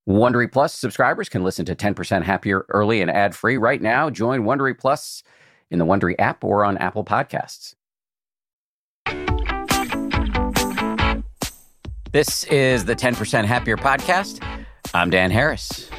Wondery Plus subscribers can listen to 10% Happier early and ad-free right now. Join Wondery Plus in the Wondery app or on Apple Podcasts. This is the 10% Happier podcast. I'm Dan Harris.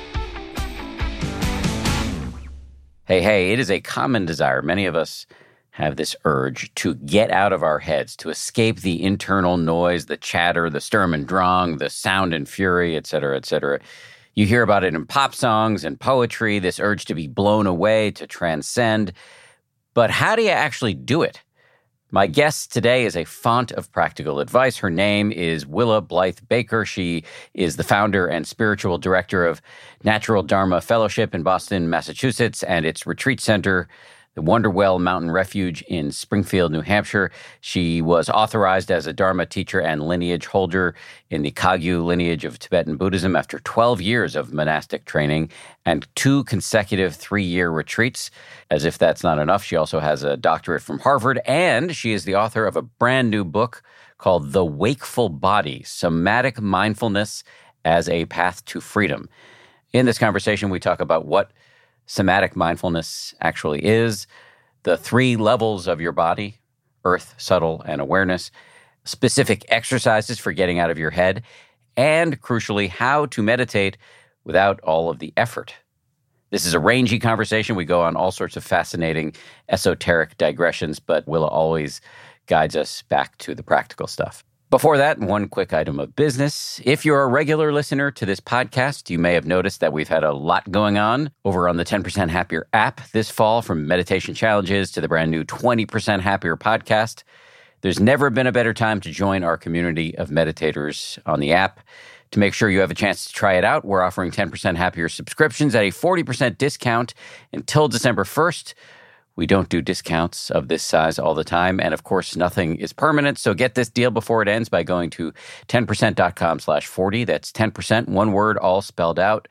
Hey, it is a common desire. Many of us have this urge to get out of our heads, to escape the internal noise, the chatter, the Sturm und Drang, the sound and fury, et cetera, et cetera. You hear about it in pop songs and poetry, this urge to be blown away, to transcend. But how do you actually do it? My guest today is a font of practical advice. Her name is Willa Blythe Baker. She is the founder and spiritual director of Natural Dharma Fellowship in Boston, Massachusetts, and its retreat center, the Wonderwell Mountain Refuge in Springfield, New Hampshire. She was authorized as a Dharma teacher and lineage holder in the Kagyu lineage of Tibetan Buddhism after 12 years of monastic training and 2 consecutive 3-year retreats. As if that's not enough, she also has a doctorate from Harvard, and she is the author of a brand new book called The Wakeful Body: Somatic Mindfulness as a Path to Freedom. In this conversation, we talk about what somatic mindfulness actually is, the 3 levels of your body: earth, subtle, and awareness, specific exercises for getting out of your head, and crucially, how to meditate without all of the effort. This is a rangy conversation. We go on all sorts of fascinating esoteric digressions, but Willa always guides us back to the practical stuff. Before that, one quick item of business. If you're a regular listener to this podcast, you may have noticed that we've had a lot going on over on the 10% Happier app this fall, from meditation challenges to the brand new 20% Happier podcast. There's never been a better time to join our community of meditators on the app. To make sure you have a chance to try it out, we're offering 10% Happier subscriptions at a 40% discount until December 1st. We don't do discounts of this size all the time. And of course, nothing is permanent. So get this deal before it ends by going to 10%.com/40. That's 10%, one word, all spelled out,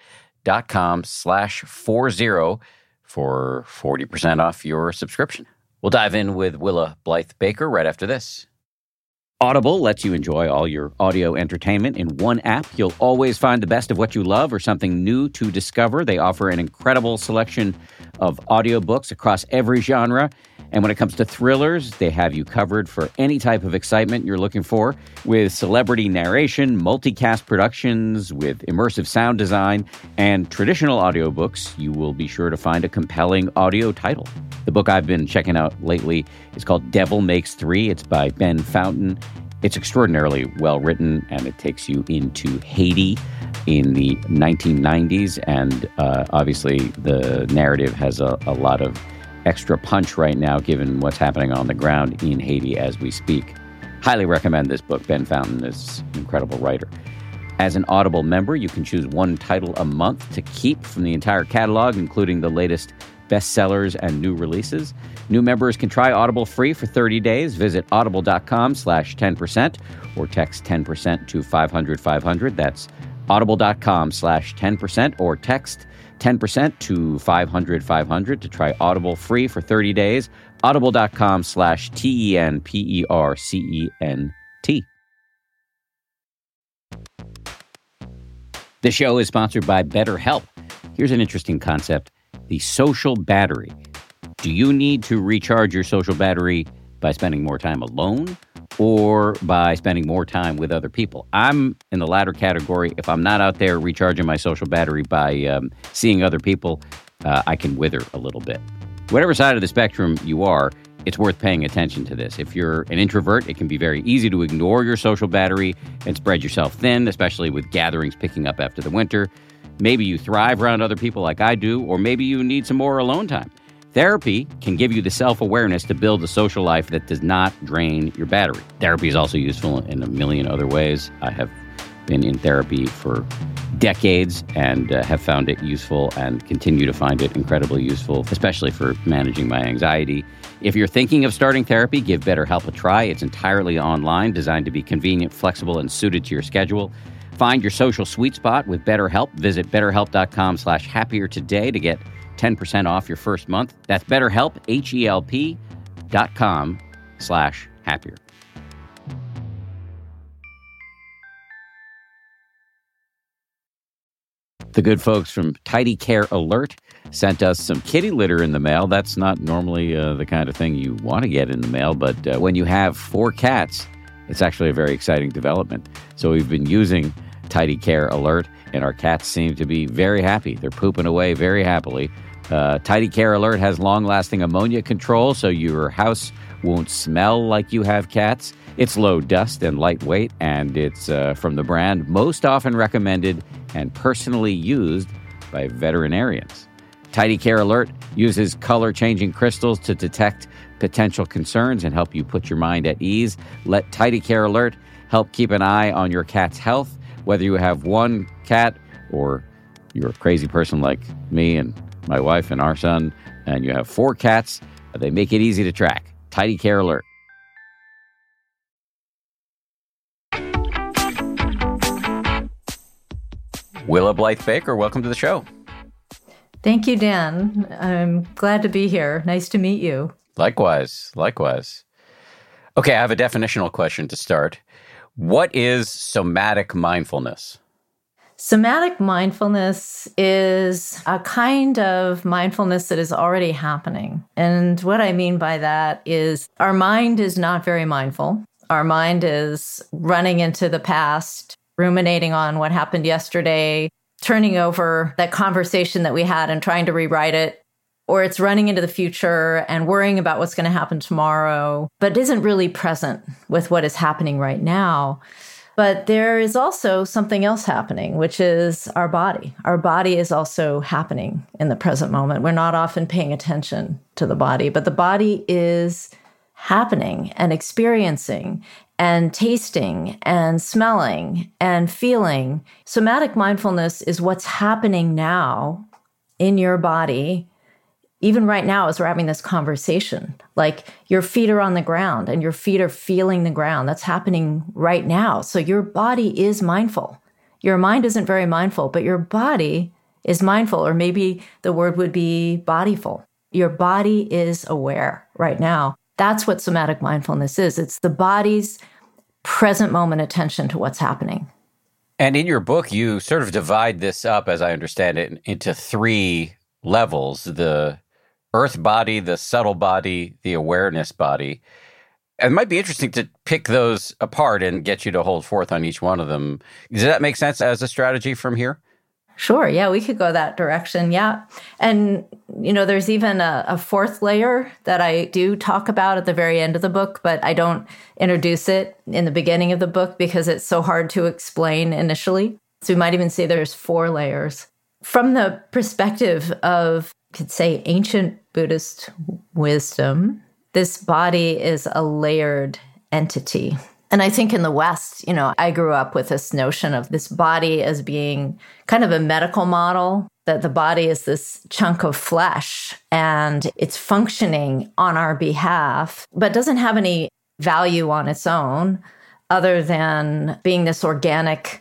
.com/40 for 40% off your subscription. We'll dive in with Willa Blythe Baker right after this. Audible lets you enjoy all your audio entertainment in one app. You'll always find the best of what you love or something new to discover. They offer an incredible selection of audiobooks across every genre. And when it comes to thrillers, they have you covered for any type of excitement you're looking for, with celebrity narration, multicast productions, with immersive sound design, and traditional audiobooks. You will be sure to find a compelling audio title. The book I've been checking out lately is called Devil Makes Three. It's by Ben Fountain. It's extraordinarily well written, and it takes you into Haiti in the 1990s. And obviously, the narrative has a lot of extra punch right now, given what's happening on the ground in Haiti as we speak. Highly recommend this book. Ben Fountain is an incredible writer. As an Audible member, you can choose one title a month to keep from the entire catalog, including the latest bestsellers and new releases. New members can try Audible free for 30 days. Visit audible.com/10% or text 10% to 500-500. That's audible.com/10% or text 10% to 500-500 to try Audible free for 30 days. Audible.com/TENPERCENT. The show is sponsored by BetterHelp. Here's an interesting concept: the social battery. Do you need to recharge your social battery by spending more time alone or by spending more time with other people? I'm in the latter category. If I'm not out there recharging my social battery by seeing other people, I can wither a little bit. Whatever side of the spectrum you are, it's worth paying attention to this. If you're an introvert, it can be very easy to ignore your social battery and spread yourself thin, especially with gatherings picking up after the winter. Maybe you thrive around other people like I do, or maybe you need some more alone time. Therapy can give you the self-awareness to build a social life that does not drain your battery. Therapy is also useful in a million other ways. I have been in therapy for decades and have found it useful and continue to find it incredibly useful, especially for managing my anxiety. If you're thinking of starting therapy, give BetterHelp a try. It's entirely online, designed to be convenient, flexible, and suited to your schedule. Find your social sweet spot with BetterHelp. Visit BetterHelp.com/happier today to get 10% off your first month. That's BetterHelp, HELP.com/happier. The good folks from Tidy Care Alert sent us some kitty litter in the mail. That's not normally the kind of thing you want to get in the mail, but when you have 4 cats, it's actually a very exciting development. So we've been using Tidy Care Alert, and our cats seem to be very happy. They're pooping away very happily. Tidy Care Alert has long-lasting ammonia control, so your house won't smell like you have cats. It's low dust and lightweight, and it's from the brand most often recommended and personally used by veterinarians. Tidy Care Alert uses color-changing crystals to detect potential concerns and help you put your mind at ease. Let Tidy Care Alert help keep an eye on your cat's health. Whether you have 1 cat or you're a crazy person like me and my wife and our son, and you have 4 cats, they make it easy to track. Tidy Care Alert. Willa Blythe Baker, welcome to the show. Thank you, Dan. I'm glad to be here. Nice to meet you. Likewise. Okay, I have a definitional question to start. What is somatic mindfulness? Somatic mindfulness is a kind of mindfulness that is already happening. And what I mean by that is our mind is not very mindful. Our mind is running into the past, ruminating on what happened yesterday, turning over that conversation that we had and trying to rewrite it. Or it's running into the future and worrying about what's going to happen tomorrow, but isn't really present with what is happening right now. But there is also something else happening, which is our body. Our body is also happening in the present moment. We're not often paying attention to the body, but the body is happening and experiencing and tasting and smelling and feeling. Somatic mindfulness is what's happening now in your body. Even right now, as we're having this conversation, like your feet are on the ground and your feet are feeling the ground. That's happening right now. So your body is mindful. Your mind isn't very mindful, but your body is mindful, or maybe the word would be bodyful. Your body is aware right now. That's what somatic mindfulness is. It's the body's present moment attention to what's happening. And in your book, you sort of divide this up, as I understand it, into 3 levels: the earth body, the subtle body, the awareness body. It might be interesting to pick those apart and get you to hold forth on each one of them. Does that make sense as a strategy from here? Sure. Yeah, we could go that direction. Yeah. And, there's even a 4th layer that I do talk about at the very end of the book, but I don't introduce it in the beginning of the book because it's so hard to explain initially. So we might even say there's 4 layers. From the perspective of, could say, ancient Buddhist wisdom, this body is a layered entity. And I think in the West, I grew up with this notion of this body as being kind of a medical model, that the body is this chunk of flesh and it's functioning on our behalf, but doesn't have any value on its own other than being this organic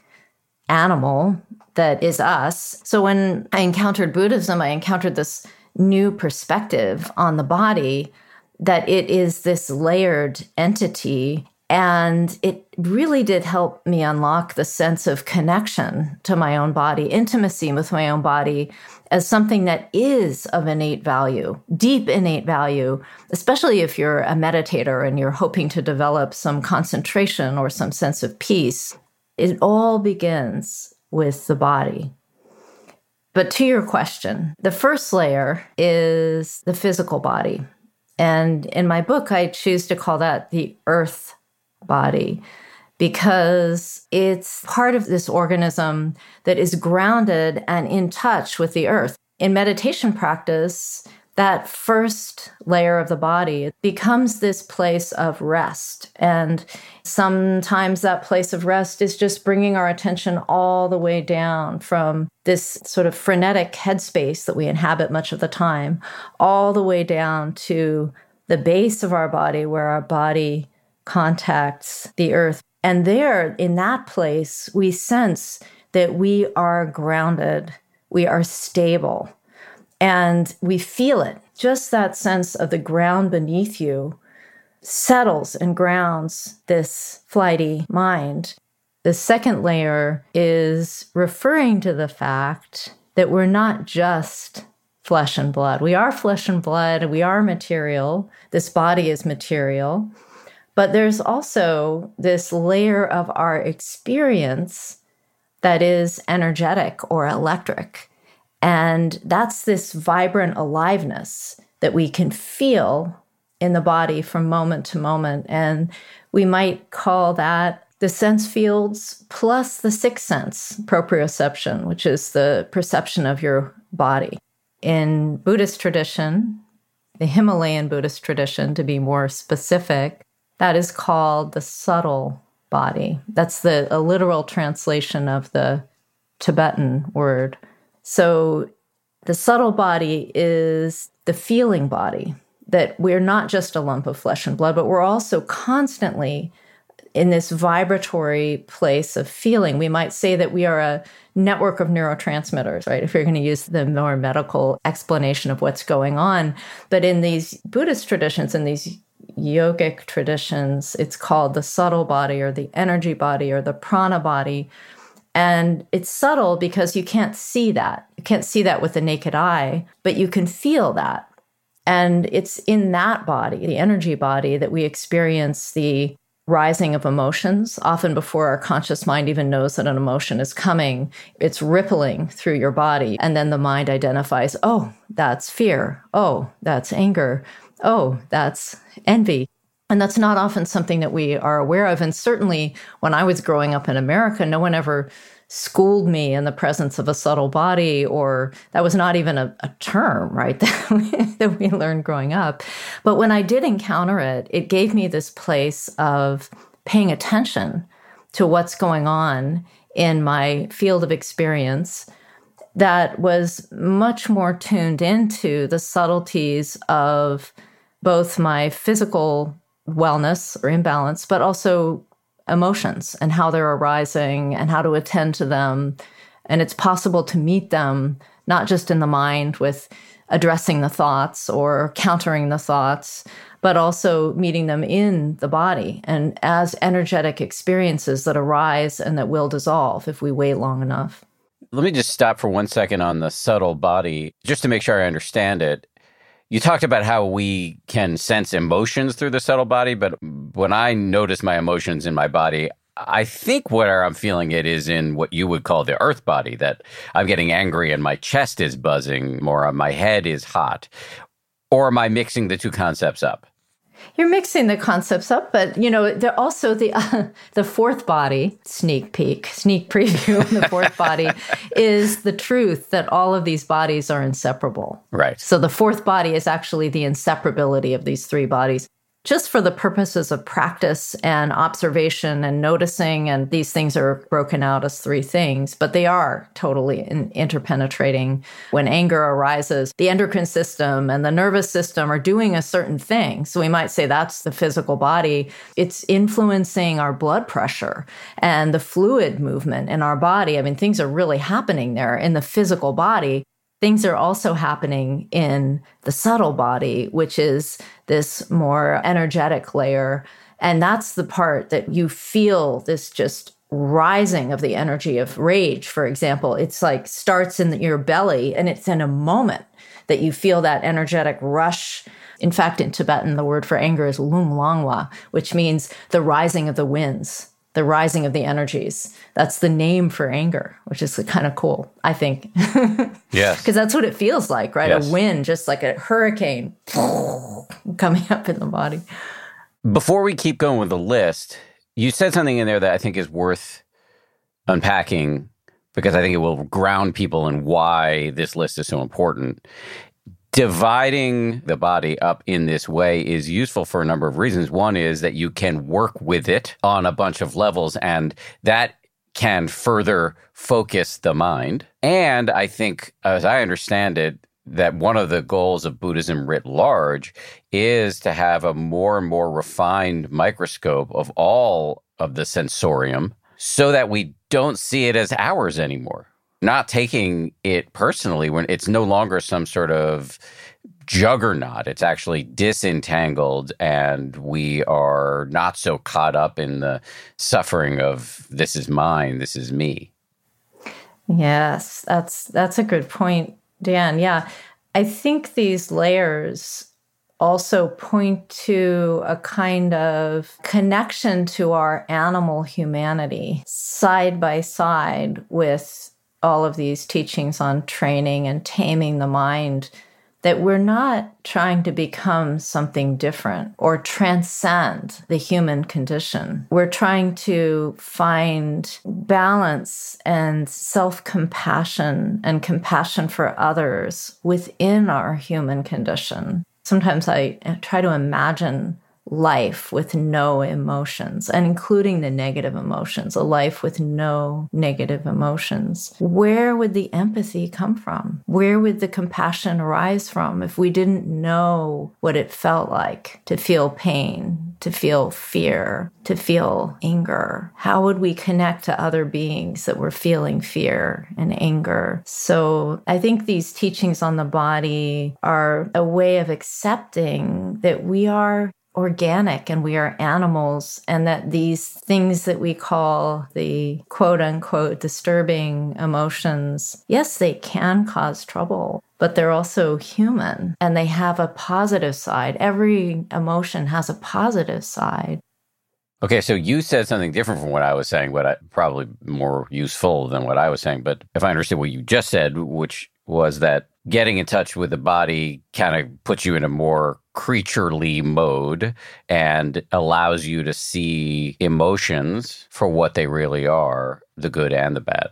animal that is us. So when I encountered Buddhism, I encountered this new perspective on the body, that it is this layered entity. And it really did help me unlock the sense of connection to my own body, intimacy with my own body as something that is of innate value, deep innate value, especially if you're a meditator and you're hoping to develop some concentration or some sense of peace. It all begins with the body. But to your question, the first layer is the physical body. And in my book, I choose to call that the earth body because it's part of this organism that is grounded and in touch with the earth. In meditation practice, that first layer of the body becomes this place of rest. And sometimes that place of rest is just bringing our attention all the way down from this sort of frenetic headspace that we inhabit much of the time, all the way down to the base of our body where our body contacts the earth. And there, in that place, we sense that we are grounded, we are stable. And we feel it. Just that sense of the ground beneath you settles and grounds this flighty mind. The second layer is referring to the fact that we're not just flesh and blood. We are flesh and blood. We are material. This body is material. But there's also this layer of our experience that is energetic or electric. And that's this vibrant aliveness that we can feel in the body from moment to moment. And we might call that the sense fields plus the sixth sense, proprioception, which is the perception of your body. In Buddhist tradition, the Himalayan Buddhist tradition, to be more specific, that is called the subtle body. That's a literal translation of the Tibetan word. So the subtle body is the feeling body, that we're not just a lump of flesh and blood, but we're also constantly in this vibratory place of feeling. We might say that we are a network of neurotransmitters, right? If you're going to use the more medical explanation of what's going on. But in these Buddhist traditions and these yogic traditions, it's called the subtle body or the energy body or the prana body. And it's subtle because you can't see that. You can't see that with the naked eye, but you can feel that. And it's in that body, the energy body, that we experience the rising of emotions, often before our conscious mind even knows that an emotion is coming. It's rippling through your body. And then the mind identifies, oh, that's fear. Oh, that's anger. Oh, that's envy. And that's not often something that we are aware of. And certainly when I was growing up in America, no one ever schooled me in the presence of a subtle body, or that was not even a term, right, that we learned growing up. But when I did encounter it, it gave me this place of paying attention to what's going on in my field of experience that was much more tuned into the subtleties of both my physical wellness or imbalance, but also emotions and how they're arising and how to attend to them. And it's possible to meet them, not just in the mind with addressing the thoughts or countering the thoughts, but also meeting them in the body and as energetic experiences that arise and that will dissolve if we wait long enough. Let me just stop for 1 second on the subtle body, just to make sure I understand it. You talked about how we can sense emotions through the subtle body, but when I notice my emotions in my body, I think where I'm feeling it is in what you would call the earth body, that I'm getting angry and my chest is buzzing more, my head is hot. Or am I mixing the two concepts up? You're mixing the concepts up, but they're also the fourth body, sneak preview of the fourth body is the truth that all of these bodies are inseparable. Right. So the fourth body is actually the inseparability of these three bodies. Just for the purposes of practice and observation and noticing, and these things are broken out as three things, but they are totally interpenetrating. When anger arises, the endocrine system and the nervous system are doing a certain thing. So we might say that's the physical body. It's influencing our blood pressure and the fluid movement in our body. I mean, things are really happening there in the physical body. Things are also happening in the subtle body, which is this more energetic layer. And that's the part that you feel this just rising of the energy of rage, for example. It's like starts in your belly, and it's in a moment that you feel that energetic rush. In fact, in Tibetan, the word for anger is lung langwa, which means the rising of the winds. The rising of the energies. That's the name for anger, which is kind of cool, I think. Yes. Because that's what it feels like, right? Yes. A wind, just like a hurricane coming up in the body. Before we keep going with the list, you said something in there that I think is worth unpacking, because I think it will ground people in why this list is so important. Dividing the body up in this way is useful for a number of reasons. One is that you can work with it on a bunch of levels, and that can further focus the mind. And I think, as I understand it, that one of the goals of Buddhism writ large is to have a more and more refined microscope of all of the sensorium so that we don't see it as ours anymore. Not taking it personally when it's no longer some sort of juggernaut. It's actually disentangled, and we are not so caught up in the suffering of this is mine, this is me. Yes, that's a good point, Dan. Yeah, I think these layers also point to a kind of connection to our animal humanity side by side with all of these teachings on training and taming the mind, that we're not trying to become something different or transcend the human condition. We're trying to find balance and self-compassion and compassion for others within our human condition. Sometimes I try to imagine life with no emotions, and including the negative emotions, a life with no negative emotions. Where would the empathy come from? Where would the compassion arise from if we didn't know what it felt like to feel pain, to feel fear, to feel anger? How would we connect to other beings that were feeling fear and anger? So I think these teachings on the body are a way of accepting that we are organic and we are animals, and that these things that we call the quote unquote disturbing emotions, yes, they can cause trouble, but they're also human and they have a positive side. Every emotion has a positive side. Okay, so you said something different from what I was saying, but probably more useful than what I was saying. But if I understood what you just said, which was that getting in touch with the body kind of puts you in a more creaturely mode and allows you to see emotions for what they really are, the good and the bad.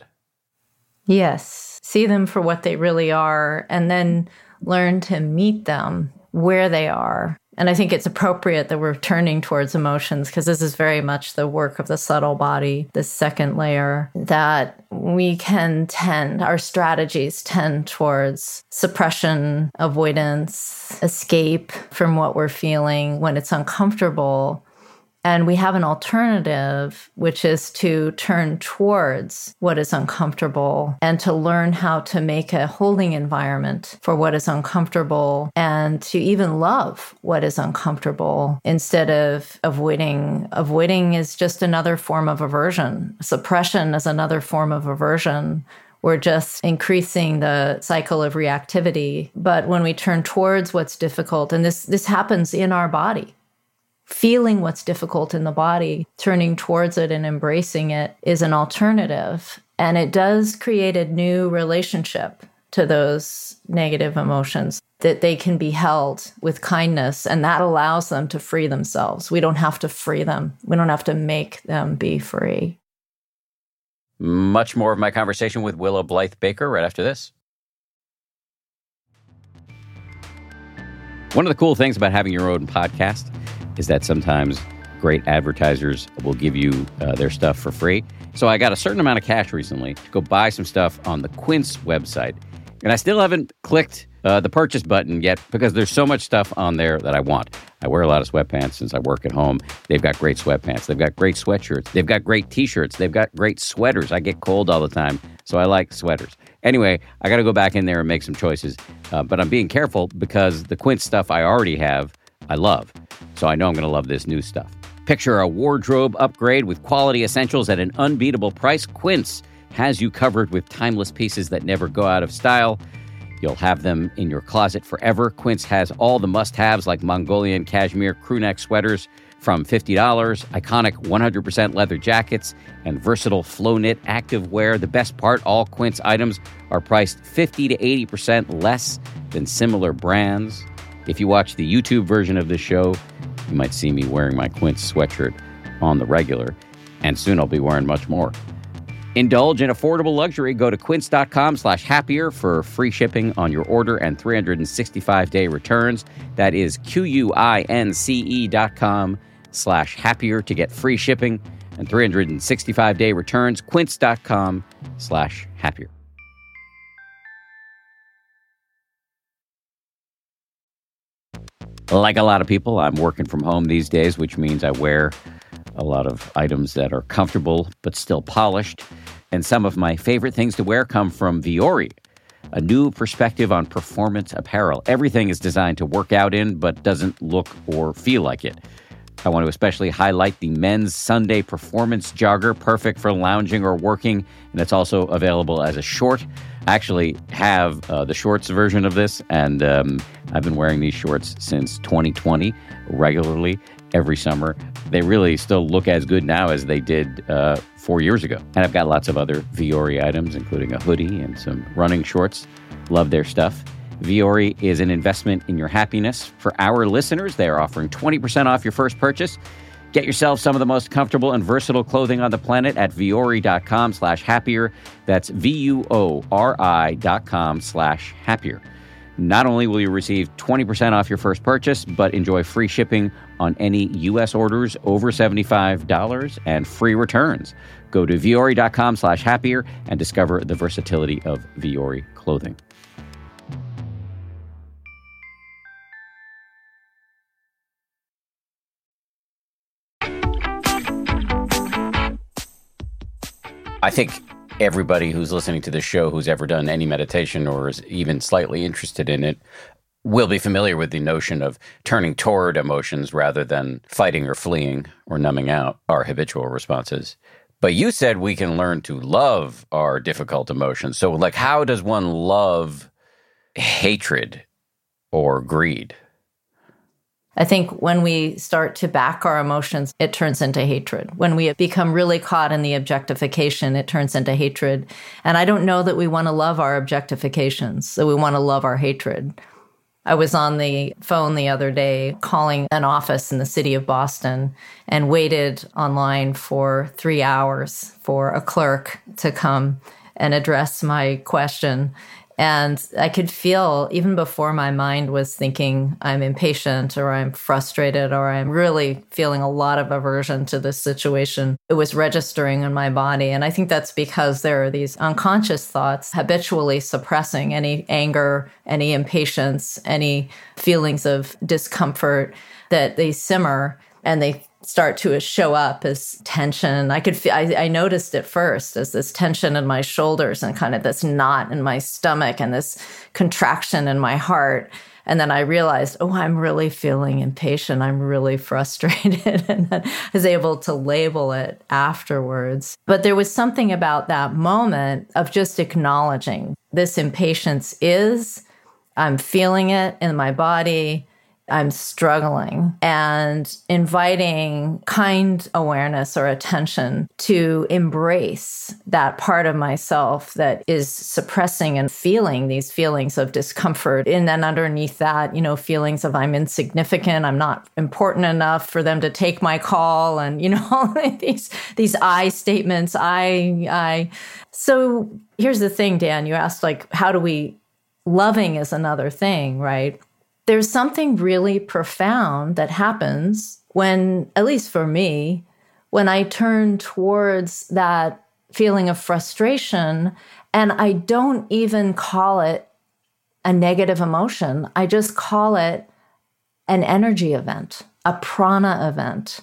Yes, see them for what they really are, and then learn to meet them where they are. And I think it's appropriate that we're turning towards emotions, because this is very much the work of the subtle body, the second layer, that we can our strategies tend towards suppression, avoidance, escape from what we're feeling when it's uncomfortable. And we have an alternative, which is to turn towards what is uncomfortable and to learn how to make a holding environment for what is uncomfortable, and to even love what is uncomfortable instead of avoiding. Avoiding is just another form of aversion. Suppression is another form of aversion. We're just increasing the cycle of reactivity. But when we turn towards what's difficult, and this happens in our body, feeling what's difficult in the body, turning towards it and embracing it is an alternative. And it does create a new relationship to those negative emotions, that they can be held with kindness, and that allows them to free themselves. We don't have to free them. We don't have to make them be free. Much more of my conversation with Willow Blythe Baker right after this. One of the cool things about having your own podcast is that sometimes great advertisers will give you their stuff for free. So I got a certain amount of cash recently to go buy some stuff on the Quince website. And I still haven't clicked the purchase button yet, because there's so much stuff on there that I want. I wear a lot of sweatpants since I work at home. They've got great sweatpants. They've got great sweatshirts. They've got great T-shirts. They've got great sweaters. I get cold all the time, so I like sweaters. Anyway, I got to go back in there and make some choices. But I'm being careful, because the Quince stuff I already have, I love. So I know I'm going to love this new stuff. Picture a wardrobe upgrade with quality essentials at an unbeatable price. Quince has you covered with timeless pieces that never go out of style. You'll have them in your closet forever. Quince has all the must-haves like Mongolian cashmere crewneck sweaters from $50, iconic 100% leather jackets, and versatile flow knit active wear. The best part, all Quince items are priced 50 to 80% less than similar brands. If you watch the YouTube version of this show, you might see me wearing my Quince sweatshirt on the regular, and soon I'll be wearing much more. Indulge in affordable luxury. Go to quince.com/happier for free shipping on your order and 365-day returns. That is QUINCE.com/happier to get free shipping and 365-day returns. Quince.com/happier. Like a lot of people, I'm working from home these days, which means I wear a lot of items that are comfortable but still polished. And some of my favorite things to wear come from Vuori. a new perspective on performance apparel. Everything is designed to work out in, but doesn't look or feel like it. I want to especially highlight the men's Sunday performance jogger, perfect for lounging or working, and it's also available as a short. I actually have the shorts version of this, and I've been wearing these shorts since 2020 regularly every summer. They really still look as good now as they did 4 years ago. And I've got lots of other Vuori items, including a hoodie and some running shorts. Love their stuff. Vuori is an investment in your happiness. For our listeners, they are offering 20% off your first purchase. Get yourself some of the most comfortable and versatile clothing on the planet at vuori.com/happier. That's VUORI.com/happier. Not only will you receive 20% off your first purchase, but enjoy free shipping on any U.S. orders over $75 and free returns. Go to vuori.com/happier and discover the versatility of Vuori clothing. I think everybody who's listening to this show who's ever done any meditation or is even slightly interested in it will be familiar with the notion of turning toward emotions rather than fighting or fleeing or numbing out our habitual responses. But you said we can learn to love our difficult emotions. So, like, how does one love hatred or greed? I think when we start to back our emotions, it turns into hatred. When we become really caught in the objectification, it turns into hatred. And I don't know that we want to love our objectifications, that we want to love our hatred. I was on the phone the other day calling an office in the city of Boston and waited online for 3 hours for a clerk to come and address my question. And I could feel, even before my mind was thinking I'm impatient or I'm frustrated or I'm really feeling a lot of aversion to this situation, it was registering in my body. And I think that's because there are these unconscious thoughts habitually suppressing any anger, any impatience, any feelings of discomfort, that they simmer and they start to show up as tension. I noticed it first as this tension in my shoulders and kind of this knot in my stomach and this contraction in my heart. And then I realized, oh, I'm really feeling impatient. I'm really frustrated. And then I was able to label it afterwards. But there was something about that moment of just acknowledging this impatience I'm feeling it in my body. I'm struggling, and inviting kind awareness or attention to embrace that part of myself that is suppressing and feeling these feelings of discomfort. And then underneath that, feelings of I'm insignificant, I'm not important enough for them to take my call, and, all these I statements, I. So here's the thing, Dan, you asked, how do we, loving is another thing, right? There's something really profound that happens when, at least for me, when I turn towards that feeling of frustration and I don't even call it a negative emotion. I just call it an energy event, a prana event,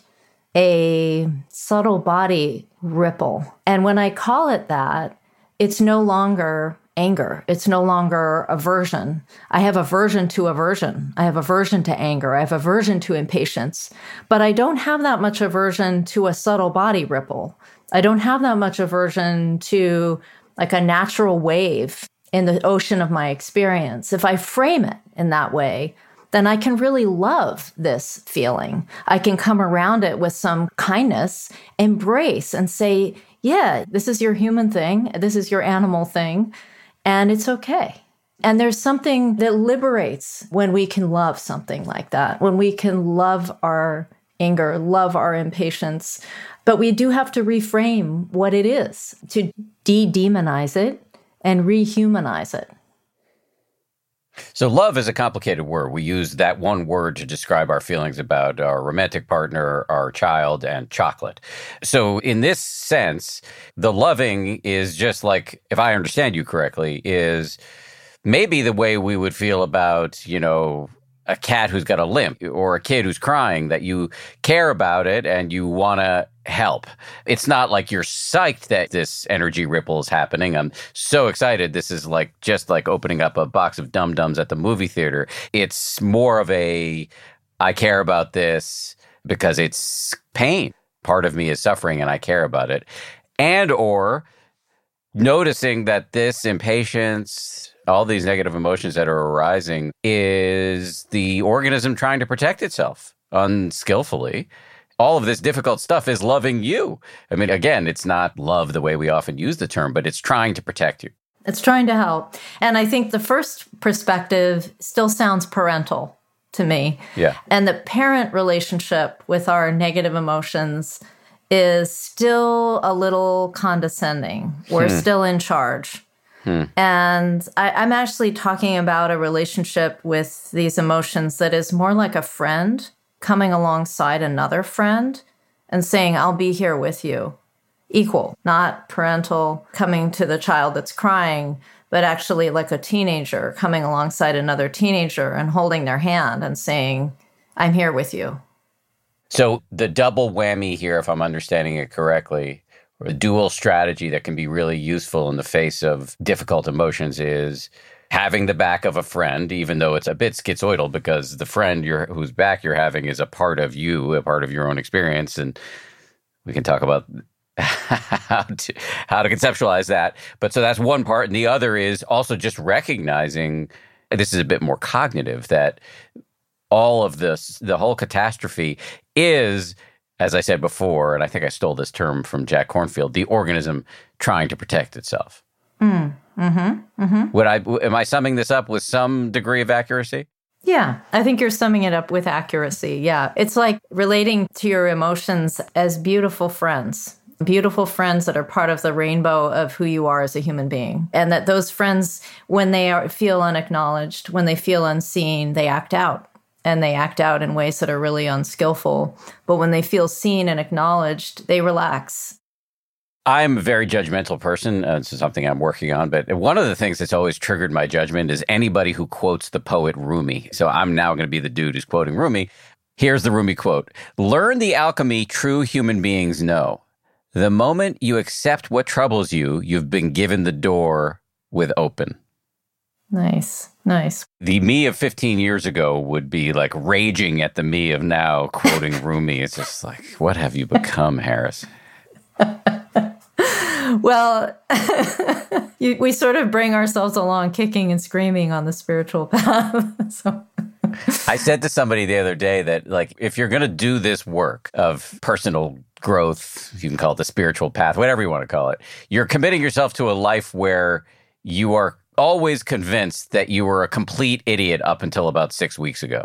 a subtle body ripple. And when I call it that, it's no longer anger. It's no longer aversion. I have aversion to aversion. I have aversion to anger. I have aversion to impatience. But I don't have that much aversion to a subtle body ripple. I don't have that much aversion to a natural wave in the ocean of my experience. If I frame it in that way, then I can really love this feeling. I can come around it with some kindness, embrace and say, yeah, this is your human thing. This is your animal thing. And it's okay. And there's something that liberates when we can love something like that, when we can love our anger, love our impatience. But we do have to reframe what it is, to de-demonize it and rehumanize it. So love is a complicated word. We use that one word to describe our feelings about our romantic partner, our child, and chocolate. So in this sense, the loving is just like, if I understand you correctly, is maybe the way we would feel about, a cat who's got a limp or a kid who's crying, that you care about it and you want to help. It's not like you're psyched that this energy ripple is happening. I'm so excited. This is like just like opening up a box of Dum-Dums at the movie theater. It's more of a, I care about this because it's pain. Part of me is suffering and I care about it. And or noticing that this impatience, all these negative emotions that are arising, is the organism trying to protect itself unskillfully. All of this difficult stuff is loving you. I mean, again, it's not love the way we often use the term, but it's trying to protect you. It's trying to help. And I think the first perspective still sounds parental to me. Yeah. And the parent relationship with our negative emotions is still a little condescending. We're still in charge. And I'm actually talking about a relationship with these emotions that is more like a friend coming alongside another friend and saying, I'll be here with you. Equal, not parental coming to the child that's crying, but actually like a teenager coming alongside another teenager and holding their hand and saying, I'm here with you. So the double whammy here, if I'm understanding it correctly, or a dual strategy that can be really useful in the face of difficult emotions, is having the back of a friend, even though it's a bit schizoidal because the friend whose back you're having is a part of you, a part of your own experience. And we can talk about how to conceptualize that. But so that's one part. And the other is also just recognizing, this is a bit more cognitive, that all of this, the whole catastrophe is, as I said before, and I think I stole this term from Jack Kornfield, the organism trying to protect itself. Am I summing this up with some degree of accuracy? Yeah, I think you're summing it up with accuracy. Yeah, it's like relating to your emotions as beautiful friends that are part of the rainbow of who you are as a human being. And that those friends, when they feel unacknowledged, when they feel unseen, they act out. And they act out in ways that are really unskillful. But when they feel seen and acknowledged, they relax. I'm a very judgmental person. This is something I'm working on. But one of the things that's always triggered my judgment is anybody who quotes the poet Rumi. So I'm now going to be the dude who's quoting Rumi. Here's the Rumi quote. Learn the alchemy true human beings know. The moment you accept what troubles you, you've been given the door with open. Nice. The me of 15 years ago would be like raging at the me of now quoting Rumi. It's just like, what have you become, Harris? Well, we sort of bring ourselves along kicking and screaming on the spiritual path. So. I said to somebody the other day that, like, if you're going to do this work of personal growth, you can call it the spiritual path, whatever you want to call it, you're committing yourself to a life where you are always convinced that you were a complete idiot up until about 6 weeks ago.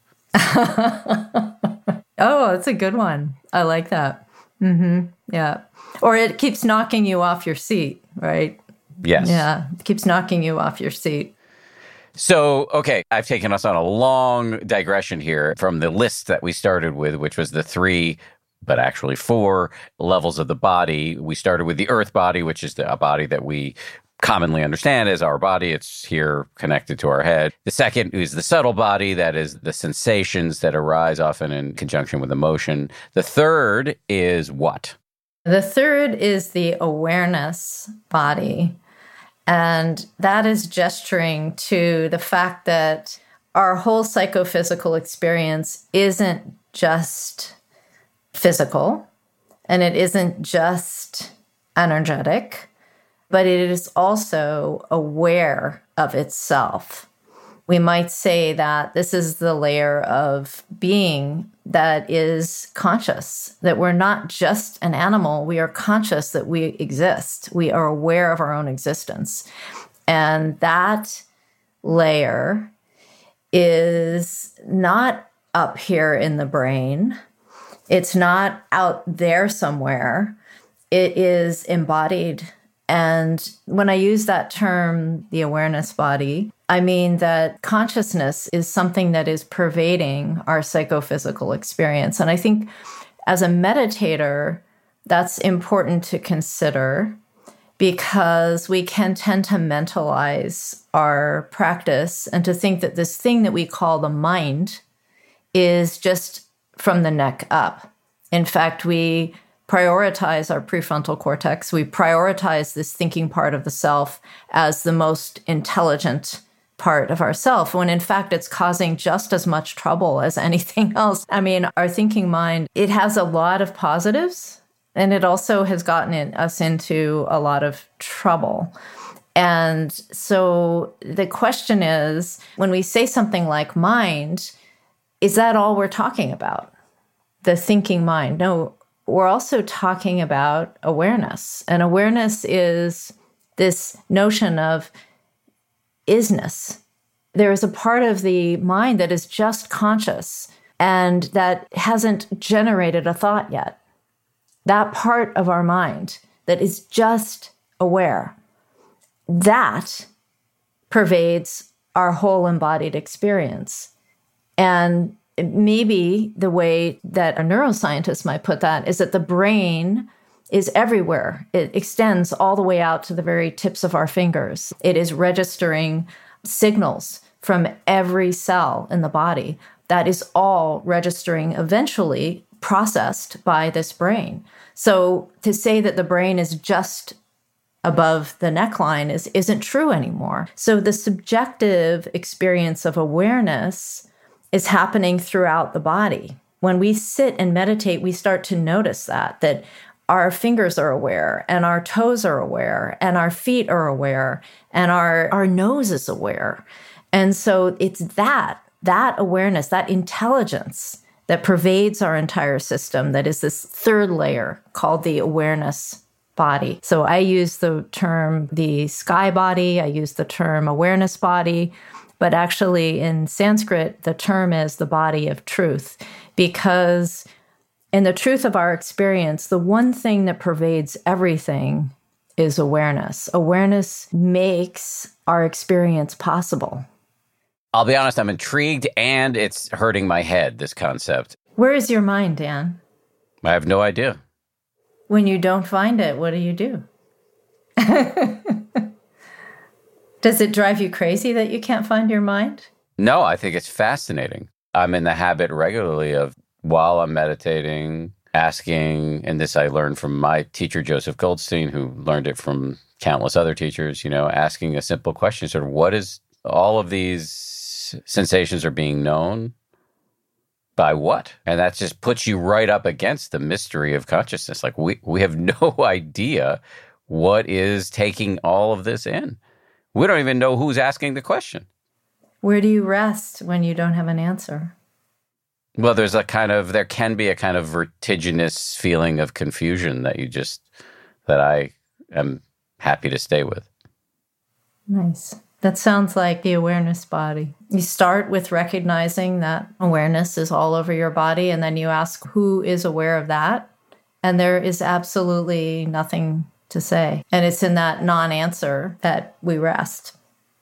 Oh, that's a good one. I like that. Yeah. Or it keeps knocking you off your seat, right? Yes. Yeah. It keeps knocking you off your seat. So, okay, I've taken us on a long digression here from the list that we started with, which was the 3, but actually 4 levels of the body. We started with the earth body, which is a body that we commonly understand as our body. It's here connected to our head. The second is the subtle body, that is the sensations that arise often in conjunction with emotion. The third is what? The third is the awareness body. And that is gesturing to the fact that our whole psychophysical experience isn't just physical, and it isn't just energetic, but it is also aware of itself. We might say that this is the layer of being that is conscious, that we're not just an animal. We are conscious that we exist. We are aware of our own existence. And that layer is not up here in the brain. It's not out there somewhere. It is embodied. And when I use that term, the awareness body, I mean that consciousness is something that is pervading our psychophysical experience. And I think as a meditator, that's important to consider, because we can tend to mentalize our practice and to think that this thing that we call the mind is just from the neck up. In fact, we prioritize our prefrontal cortex. We prioritize this thinking part of the self as the most intelligent part of ourself, when in fact it's causing just as much trouble as anything else. I mean, our thinking mind, it has a lot of positives, and it also has gotten us into a lot of trouble. And so the question is, when we say something like mind, is that all we're talking about? The thinking mind? No, we're also talking about awareness. And awareness is this notion of isness. There is a part of the mind that is just conscious and that hasn't generated a thought yet. That part of our mind that is just aware, that pervades our whole embodied experience. And maybe the way that a neuroscientist might put that is that the brain is everywhere. It extends all the way out to the very tips of our fingers. It is registering signals from every cell in the body. That is all registering, eventually processed by this brain. So to say that the brain is just above the neckline isn't true anymore. So the subjective experience of awareness is happening throughout the body. When we sit and meditate, we start to notice that our fingers are aware, and our toes are aware, and our feet are aware, and our nose is aware. And so it's that awareness, that intelligence that pervades our entire system, that is this third layer called the awareness body. So I use the term the sky body, I use the term awareness body, but actually in Sanskrit, the term is the body of truth, because in the truth of our experience, the one thing that pervades everything is awareness. Awareness makes our experience possible. I'll be honest, I'm intrigued, and it's hurting my head, this concept. Where is your mind, Dan? I have no idea. When you don't find it, what do? Does it drive you crazy that you can't find your mind? No, I think it's fascinating. I'm in the habit regularly of, while I'm meditating, asking, and this I learned from my teacher, Joseph Goldstein, who learned it from countless other teachers, asking a simple question, sort of, what is all of these sensations are being known by what? And that just puts you right up against the mystery of consciousness. Like we have no idea what is taking all of this in. We don't even know who's asking the question. Where do you rest when you don't have an answer? Well, there can be a kind of vertiginous feeling of confusion that I am happy to stay with. Nice. That sounds like the awareness body. You start with recognizing that awareness is all over your body, and then you ask, who is aware of that? And there is absolutely nothing to say. And it's in that non-answer that we rest.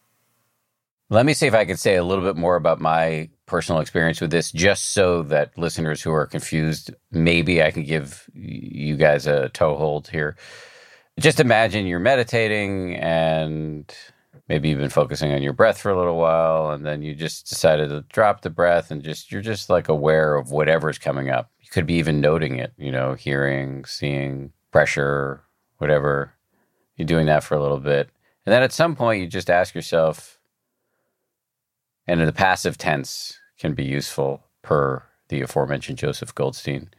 Let me see if I can say a little bit more about my personal experience with this, just so that listeners who are confused, maybe I can give you guys a toehold here. Just imagine you're meditating and maybe you've been focusing on your breath for a little while, and then you just decided to drop the breath and you're just like aware of whatever's coming up. You could be even noting it, hearing, seeing, pressure, whatever. You're doing that for a little bit. And then at some point you just ask yourself, and in the passive tense can be useful per the aforementioned Joseph Goldstein,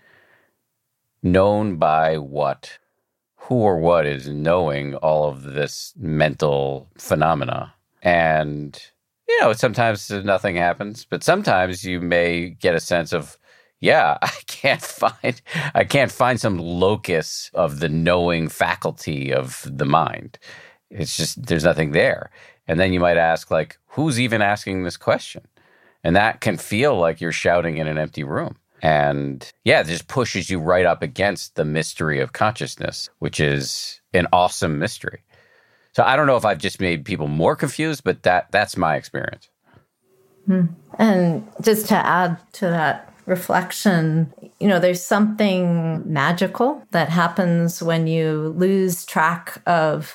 known by what? Who or what is knowing all of this mental phenomena? And, sometimes nothing happens, but sometimes you may get a sense of, I can't find some locus of the knowing faculty of the mind. It's just, there's nothing there. And then you might ask, like, who's even asking this question? And that can feel like you're shouting in an empty room. And it just pushes you right up against the mystery of consciousness, which is an awesome mystery. So I don't know if I've just made people more confused, but that's my experience. And just to add to that, reflection, there's something magical that happens when you lose track of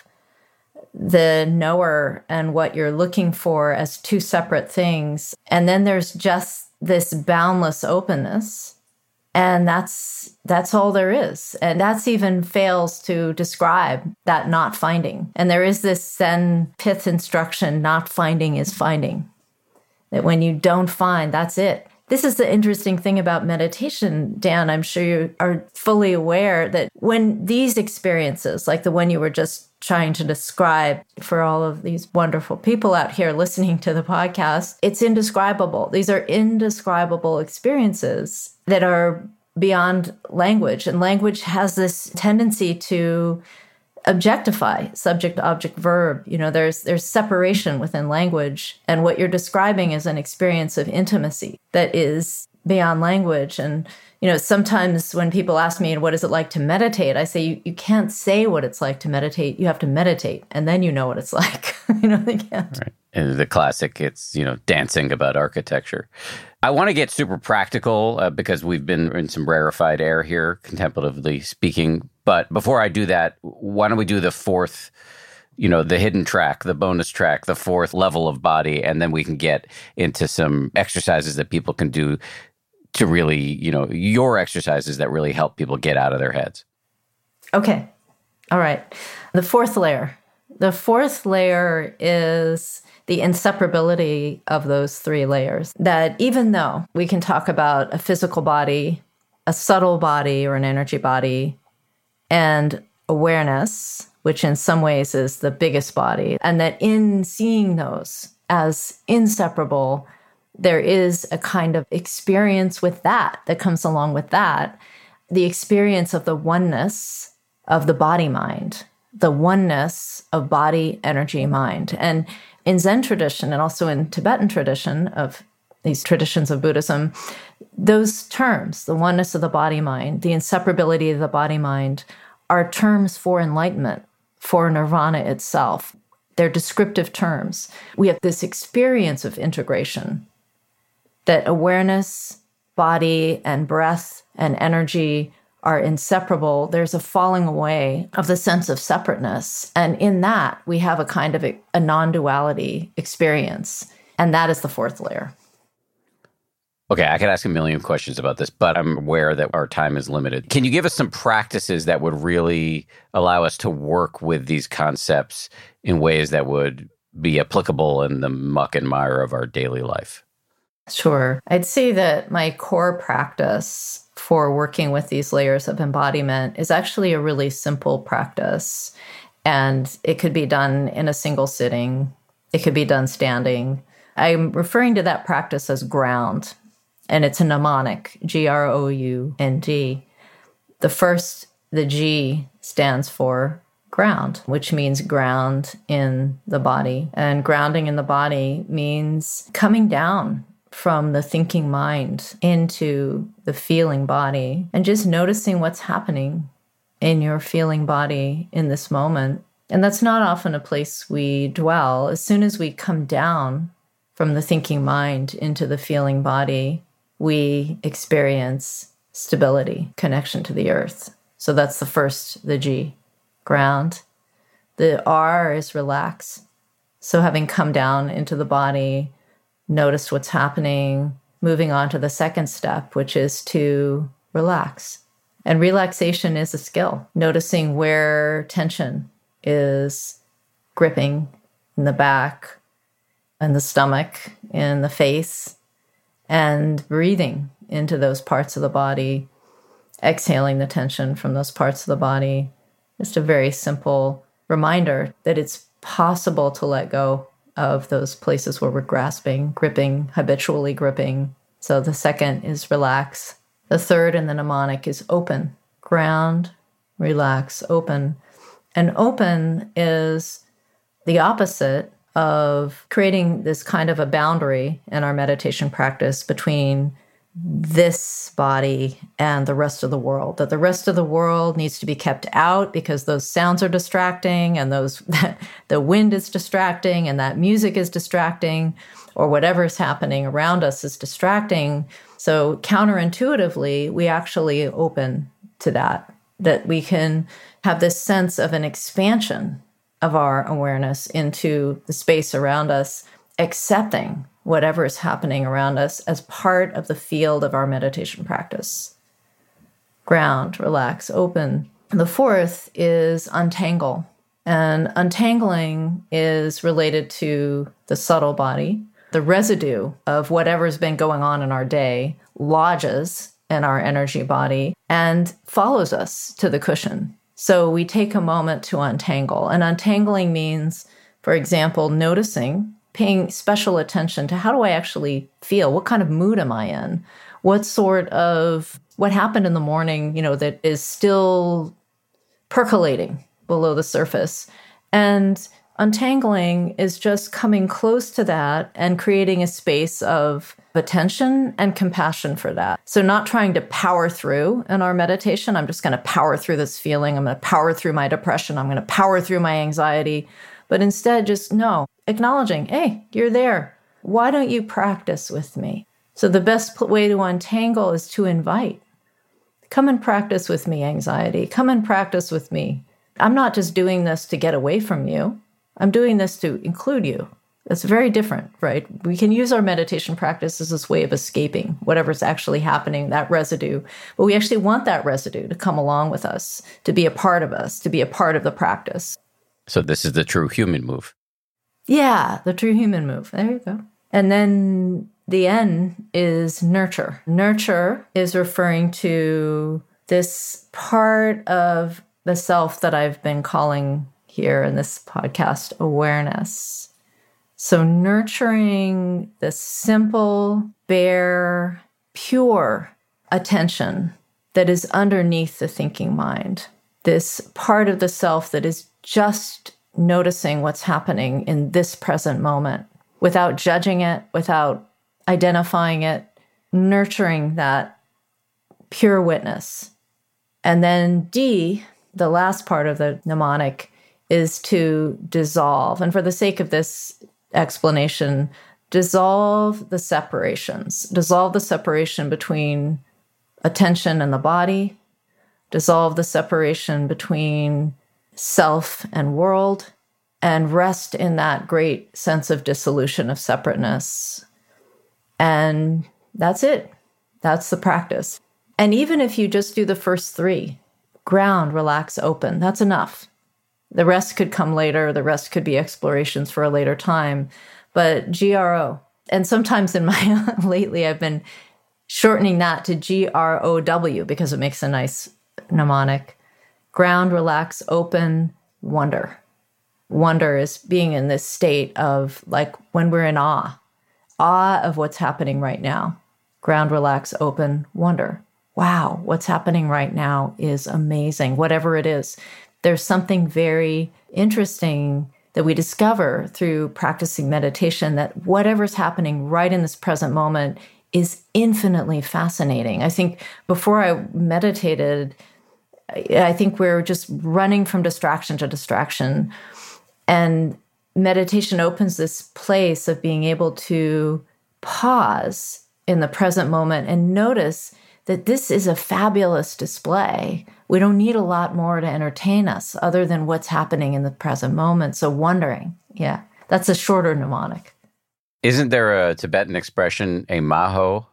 the knower and what you're looking for as two separate things. And then there's just this boundless openness. And that's all there is. And that's even fails to describe that not finding. And there is this Zen pith instruction, not finding is finding. That when you don't find, that's it. This is the interesting thing about meditation, Dan. I'm sure you are fully aware that when these experiences, like the one you were just trying to describe for all of these wonderful people out here listening to the podcast, it's indescribable. These are indescribable experiences that are beyond language. And language has this tendency to objectify subject, object, verb. There's separation within language. And what you're describing is an experience of intimacy that is beyond language. And, sometimes when people ask me, what is it like to meditate? I say, you can't say what it's like to meditate. You have to meditate. And then you know what it's like. They can't. Right. And the classic, it's, dancing about architecture. I want to get super practical because we've been in some rarefied air here, contemplatively speaking. But before I do that, why don't we do the fourth, the hidden track, the bonus track, the fourth level of body, and then we can get into some exercises that people can do to really, your exercises that really help people get out of their heads. Okay. All right. The fourth layer. The fourth layer is the inseparability of those three layers. That even though we can talk about a physical body, a subtle body or an energy body, and awareness, which in some ways is the biggest body, and that in seeing those as inseparable, there is a kind of experience with that comes along with that, the experience of the oneness of the body-mind, the oneness of body, energy, mind. And in Zen tradition, and also in Tibetan tradition of these traditions of Buddhism, those terms, the oneness of the body-mind, the inseparability of the body-mind, are terms for enlightenment, for nirvana itself. They're descriptive terms. We have this experience of integration, that awareness, body, and breath and energy are inseparable. There's a falling away of the sense of separateness. And in that, we have a kind of a non-duality experience. And that is the fourth layer. Okay, I could ask a million questions about this, but I'm aware that our time is limited. Can you give us some practices that would really allow us to work with these concepts in ways that would be applicable in the muck and mire of our daily life? Sure. I'd say that my core practice for working with these layers of embodiment is actually a really simple practice. And it could be done in a single sitting. It could be done standing. I'm referring to that practice as ground. And it's a mnemonic, Ground. The G stands for ground, which means ground in the body. And grounding in the body means coming down from the thinking mind into the feeling body and just noticing what's happening in your feeling body in this moment. And that's not often a place we dwell. As soon as we come down from the thinking mind into the feeling body, we experience stability, connection to the earth. So that's the first, the G, ground. The R is relax. So having come down into the body, noticed what's happening, moving on to the second step, which is to relax. And relaxation is a skill, noticing where tension is gripping in the back, in the stomach, in the face, and breathing into those parts of the body, exhaling the tension from those parts of the body. Just a very simple reminder that it's possible to let go of those places where we're grasping, gripping, habitually gripping. So the second is relax. The third in the mnemonic is open. Ground, relax, open. And open is the opposite of creating this kind of a boundary in our meditation practice between this body and the rest of the world, that the rest of the world needs to be kept out because those sounds are distracting and the wind is distracting and that music is distracting. or whatever's happening around us is distracting. So counterintuitively, we actually open to that we can have this sense of an expansion of our awareness into the space around us, accepting whatever is happening around us as part of the field of our meditation practice. Ground, relax, open. The fourth is untangle. And untangling is related to the subtle body. The residue of whatever's been going on in our day lodges in our energy body and follows us to the cushion. So we take a moment to untangle. And untangling means, for example, noticing, paying special attention to how do I actually feel? What kind of mood am I in? What happened in the morning, that is still percolating below the surface. And untangling is just coming close to that and creating a space of attention and compassion for that. So not trying to power through in our meditation. I'm just going to power through this feeling. I'm going to power through my depression. I'm going to power through my anxiety. But instead, just acknowledging, hey, you're there. Why don't you practice with me? So the best way to untangle is to invite. Come and practice with me, anxiety. Come and practice with me. I'm not just doing this to get away from you. I'm doing this to include you. That's very different, right? We can use our meditation practice as this way of escaping whatever's actually happening, that residue. But we actually want that residue to come along with us, to be a part of us, to be a part of the practice. So this is the true human move. Yeah, the true human move. There you go. And then the N is nurture. Nurture is referring to this part of the self that I've been calling here in this podcast awareness. So nurturing the simple, bare, pure attention that is underneath the thinking mind. This part of the self that is just noticing what's happening in this present moment without judging it, without identifying it, nurturing that pure witness. And then D, the last part of the mnemonic, is to dissolve. And for the sake of this explanation, dissolve the separations. Dissolve the separation between attention and the body. Dissolve the separation between self and world, and rest in that great sense of dissolution of separateness. And that's it. That's the practice. And even if you just do the first three, ground, relax, open, that's enough. The rest could come later. The rest could be explorations for a later time. But GRO. And sometimes lately I've been shortening that to GROW because it makes a nice mnemonic. Ground, relax, open, wonder. Wonder is being in this state of when we're in awe of what's happening right now. Ground, relax, open, wonder. Wow, what's happening right now is amazing. Whatever it is, there's something very interesting that we discover through practicing meditation, that whatever's happening right in this present moment is infinitely fascinating. I think before I meditated, I think we're just running from distraction to distraction. And meditation opens this place of being able to pause in the present moment and notice that this is a fabulous display. We don't need a lot more to entertain us other than what's happening in the present moment. So wondering, yeah, that's a shorter mnemonic. Isn't there a Tibetan expression, emaho?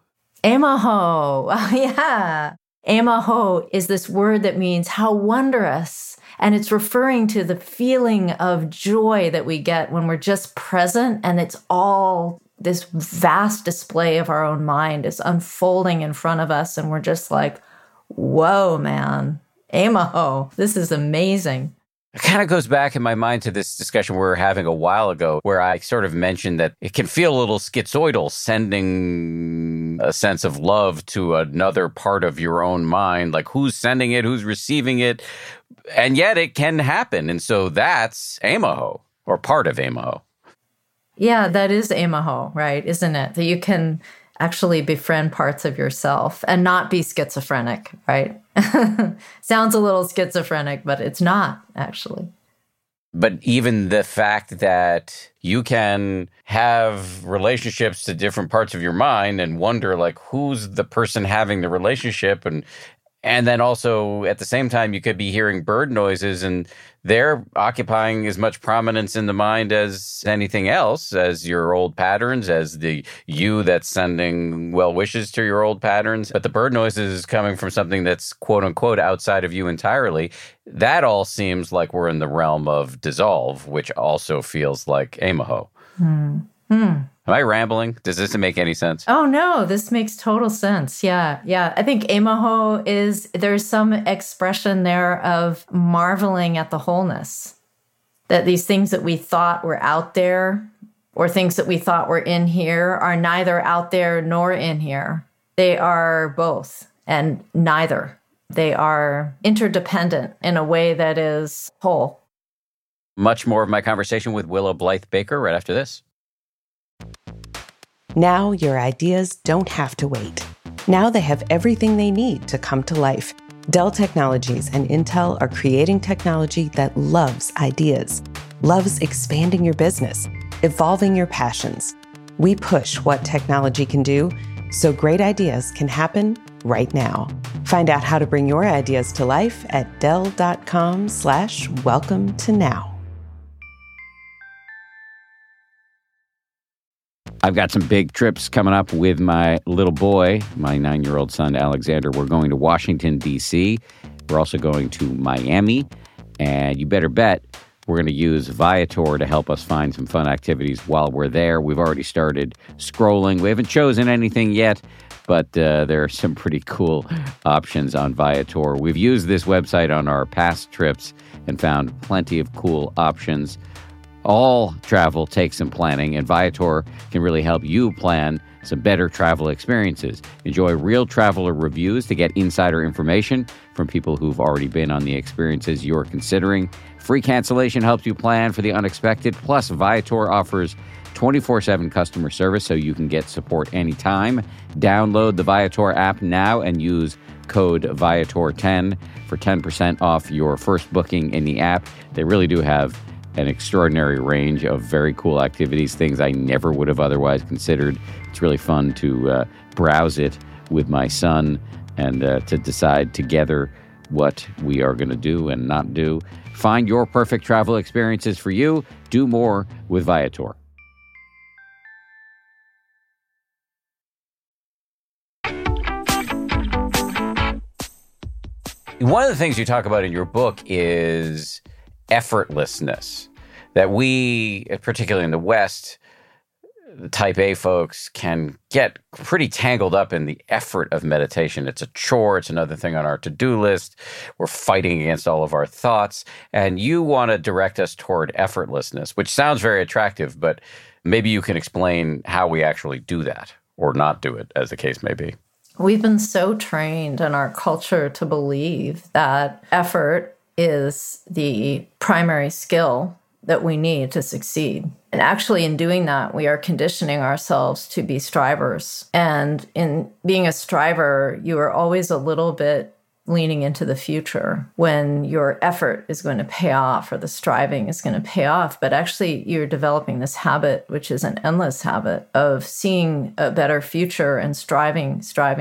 Emaho, yeah. Emaho is this word that means how wondrous. And it's referring to the feeling of joy that we get when we're just present, and it's all this vast display of our own mind is unfolding in front of us. And we're just like, whoa, man, emaho, this is amazing. It kind of goes back in my mind to this discussion we were having a while ago, where I sort of mentioned that it can feel a little schizoidal, sending a sense of love to another part of your own mind, like who's sending it, who's receiving it, and yet it can happen. And so that's emaho, or part of emaho. Yeah, that is emaho, right? Isn't it? That you can actually befriend parts of yourself and not be schizophrenic, right? Sounds a little schizophrenic, but it's not, actually. But even the fact that you can have relationships to different parts of your mind and wonder, like, who's the person having the relationship, and then also at the same time, you could be hearing bird noises and they're occupying as much prominence in the mind as anything else, as your old patterns, as the you that's sending well wishes to your old patterns. But the bird noises is coming from something that's quote unquote outside of you entirely. That all seems like we're in the realm of dissolve, which also feels like Emaho. Am I rambling? Does this make any sense? Oh, no, this makes total sense. Yeah. Yeah. I think Emaho there's some expression there of marveling at the wholeness, that these things that we thought were out there or things that we thought were in here are neither out there nor in here. They are both and neither. They are interdependent in a way that is whole. Much more of my conversation with Willow Blythe Baker right after this. Now your ideas don't have to wait. Now they have everything they need to come to life. Dell Technologies and Intel are creating technology that loves ideas, loves expanding your business, evolving your passions. We push what technology can do so great ideas can happen right now. Find out how to bring your ideas to life at Dell.com/welcome to now. I've got some big trips coming up with my little boy, my 9-year-old son, Alexander. We're going to Washington, D.C. We're also going to Miami. And you better bet we're going to use Viator to help us find some fun activities while we're there. We've already started scrolling. We haven't chosen anything yet, but there are some pretty cool options on Viator. We've used this website on our past trips and found plenty of cool options. All travel takes some planning, and Viator can really help you plan some better travel experiences. Enjoy real traveler reviews to get insider information from people who've already been on the experiences you're considering. Free cancellation helps you plan for the unexpected. Plus, Viator offers 24/7 customer service so you can get support anytime. Download the Viator app now and use code Viator10 for 10% off your first booking in the app. They really do have an extraordinary range of very cool activities, things I never would have otherwise considered. It's really fun to browse it with my son and to decide together what we are going to do and not do. Find your perfect travel experiences for you. Do more with Viator. One of the things you talk about in your book is effortlessness, that we, particularly in the West, the type A folks can get pretty tangled up in the effort of meditation. It's a chore. It's another thing on our to-do list. We're fighting against all of our thoughts. And you want to direct us toward effortlessness, which sounds very attractive, but maybe you can explain how we actually do that or not do it, as the case may be. We've been so trained in our culture to believe that effort is the primary skill that we need to succeed. And actually, in doing that, we are conditioning ourselves to be strivers. And in being a striver, you are always a little bit leaning into the future when your effort is going to pay off or the striving is going to pay off. But actually, you're developing this habit, which is an endless habit of seeing a better future and striving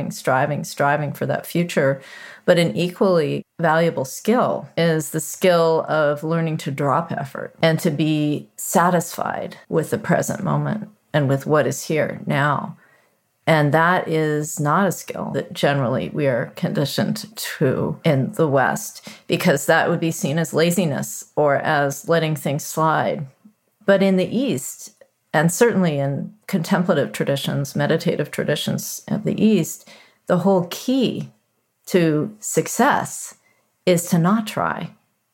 for that future. But an equally valuable skill is the skill of learning to drop effort and to be satisfied with the present moment and with what is here now. And that is not a skill that generally we are conditioned to in the West, because that would be seen as laziness or as letting things slide. But in the East, and certainly in contemplative traditions, meditative traditions of the East, the whole key to success is to not try,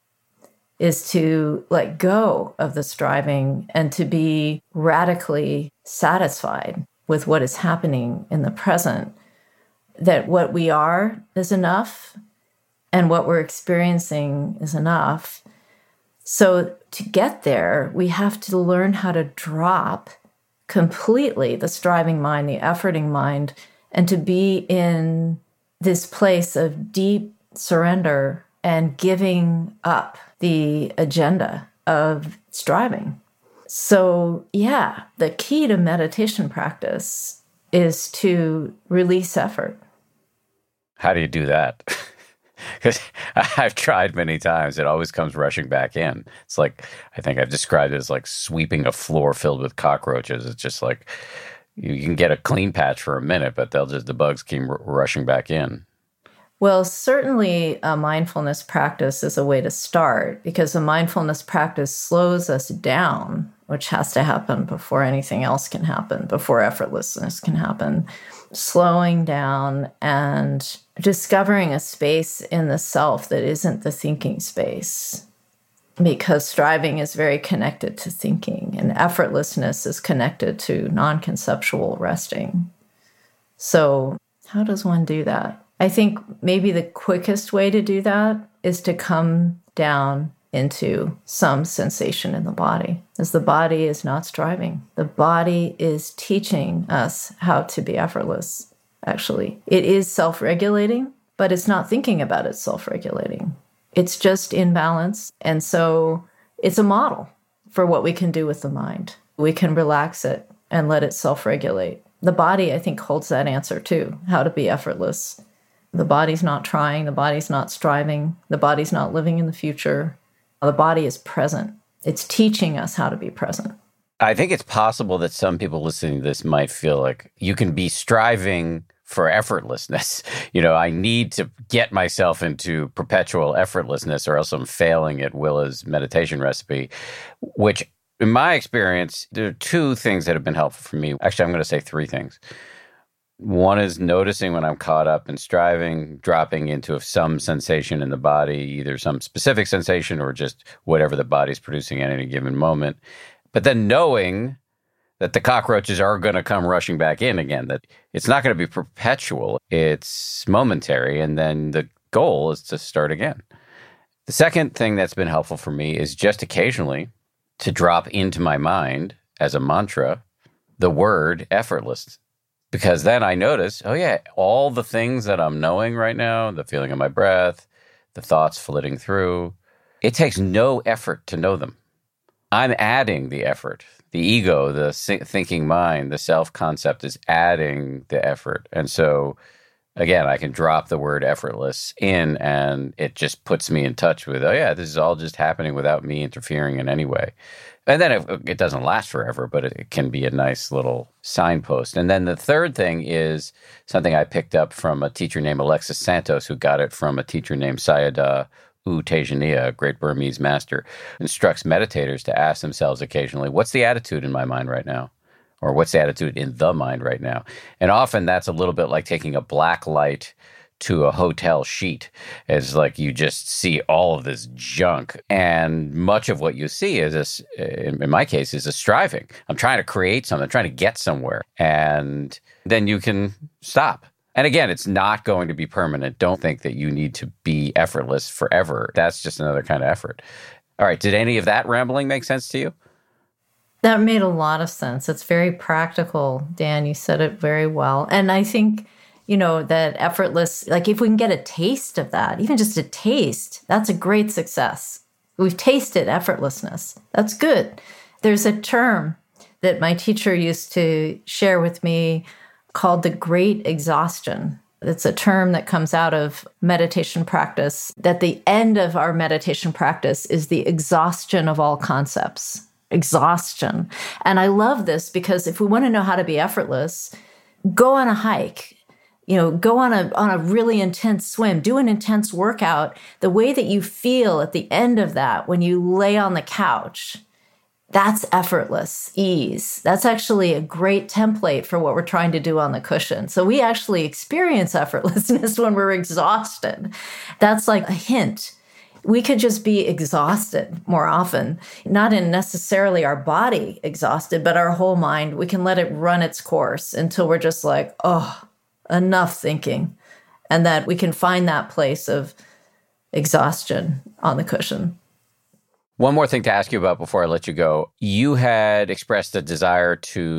is to let go of the striving and to be radically satisfied with what is happening in the present, that what we are is enough and what we're experiencing is enough. So to get there, we have to learn how to drop completely the striving mind, the efforting mind, and to be in this place of deep surrender and giving up the agenda of striving. So, yeah, the key to meditation practice is to release effort. How do you do that? Because I've tried many times. It always comes rushing back in. It's like, I think I've described it as like sweeping a floor filled with cockroaches. It's just like, you can get a clean patch for a minute, but the bugs keep rushing back in. Well, certainly a mindfulness practice is a way to start, because a mindfulness practice slows us down, which has to happen before anything else can happen, before effortlessness can happen. Slowing down and discovering a space in the self that isn't the thinking space, because striving is very connected to thinking and effortlessness is connected to non-conceptual resting. So how does one do that? I think maybe the quickest way to do that is to come down into some sensation in the body, as the body is not striving. The body is teaching us how to be effortless, actually. It is self-regulating, but it's not thinking about it self-regulating. It's just in balance. And so it's a model for what we can do with the mind. We can relax it and let it self-regulate. The body, I think, holds that answer too, how to be effortless. The body's not trying, the body's not striving, the body's not living in the future. The body is present. It's teaching us how to be present. I think it's possible that some people listening to this might feel like you can be striving for effortlessness. I need to get myself into perpetual effortlessness or else I'm failing at Willa's meditation recipe, which in my experience, there are two things that have been helpful for me. Actually, I'm going to say three things. One is noticing when I'm caught up in striving, dropping into some sensation in the body, either some specific sensation or just whatever the body's producing at any given moment. But then knowing that the cockroaches are going to come rushing back in again, that it's not going to be perpetual, it's momentary, and then the goal is to start again. The second thing that's been helpful for me is just occasionally to drop into my mind as a mantra the word effortless. Because then I notice, oh yeah, all the things that I'm knowing right now, the feeling of my breath, the thoughts flitting through, it takes no effort to know them. I'm adding the effort. The ego, the thinking mind, the self-concept is adding the effort. And so, again, I can drop the word effortless in and it just puts me in touch with, oh yeah, this is all just happening without me interfering in any way. And then it doesn't last forever, but it can be a nice little signpost. And then the third thing is something I picked up from a teacher named Alexis Santos, who got it from a teacher named Sayadaw U Tejaniya, a great Burmese master, instructs meditators to ask themselves occasionally, what's the attitude in my mind right now? Or what's the attitude in the mind right now? And often that's a little bit like taking a black light to a hotel sheet. It's like you just see all of this junk. And much of what you see is, in my case, is a striving. I'm trying to create something, I'm trying to get somewhere. And then you can stop. And again, it's not going to be permanent. Don't think that you need to be effortless forever. That's just another kind of effort. All right. Did any of that rambling make sense to you? That made a lot of sense. It's very practical, Dan. You said it very well. And I think, that effortless, like if we can get a taste of that, even just a taste, that's a great success. We've tasted effortlessness. That's good. There's a term that my teacher used to share with me called the great exhaustion. It's a term that comes out of meditation practice, that the end of our meditation practice is the exhaustion of all concepts. Exhaustion. And I love this because if we want to know how to be effortless, go on a hike, go on a really intense swim, do an intense workout. The way that you feel at the end of that, when you lay on the couch, that's effortless ease. That's actually a great template for what we're trying to do on the cushion. So we actually experience effortlessness when we're exhausted. That's like a hint. We could just be exhausted more often, not in necessarily our body exhausted, but our whole mind. We can let it run its course until we're just like, oh, enough thinking. And that we can find that place of exhaustion on the cushion. One more thing to ask you about before I let you go. You had expressed a desire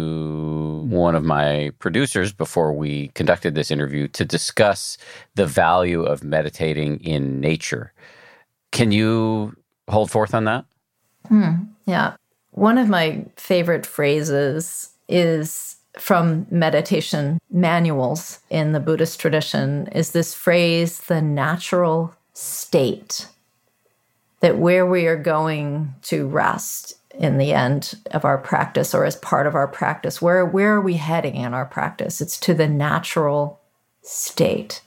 to one of my producers before we conducted this interview to discuss the value of meditating in nature. Can you hold forth on that? Yeah. One of my favorite phrases is from meditation manuals in the Buddhist tradition is this phrase, the natural state, that where we are going to rest in the end of our practice or as part of our practice, where are we heading in our practice? It's to the natural state.